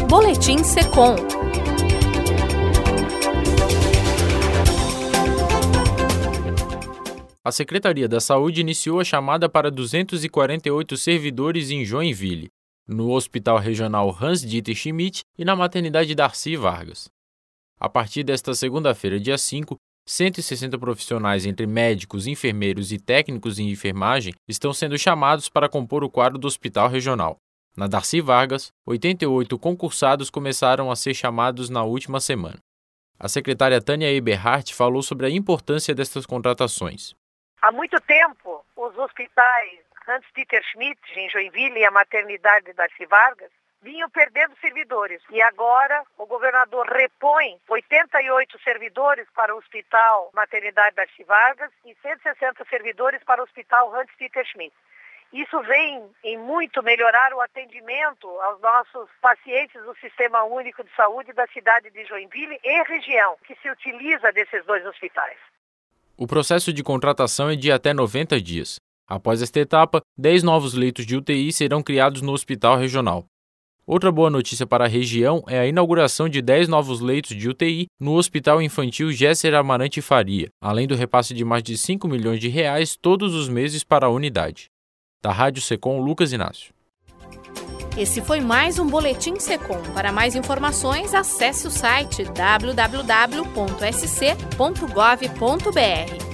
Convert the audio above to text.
Boletim Secom. A Secretaria da Saúde iniciou a chamada para 248 servidores em Joinville, no Hospital Regional Hans-Dieter Schmidt e na Maternidade Darcy Vargas. A partir desta segunda-feira, dia 5, 160 profissionais entre médicos, enfermeiros e técnicos em enfermagem estão sendo chamados para compor o quadro do Hospital Regional. Na Darcy Vargas, 88 concursados começaram a ser chamados na última semana. A secretária Tânia Eberhardt falou sobre a importância destas contratações. Há muito tempo, os hospitais Hans-Dieter Schmidt, em Joinville, e a maternidade Darcy Vargas vinham perdendo servidores. E agora o governador repõe 88 servidores para o Hospital Maternidade Darcy Vargas e 160 servidores para o Hospital Hans-Dieter Schmidt. Isso vem em muito melhorar o atendimento aos nossos pacientes do Sistema Único de Saúde da cidade de Joinville e região, que se utiliza desses dois hospitais. O processo de contratação é de até 90 dias. Após esta etapa, 10 novos leitos de UTI serão criados no Hospital Regional. Outra boa notícia para a região é a inauguração de 10 novos leitos de UTI no Hospital Infantil Gesser Amarante Faria, além do repasse de mais de R$5 milhões todos os meses para a unidade. Da Rádio Secom, Lucas Inácio. Esse foi mais um Boletim Secom. Para mais informações, acesse o site www.sc.gov.br.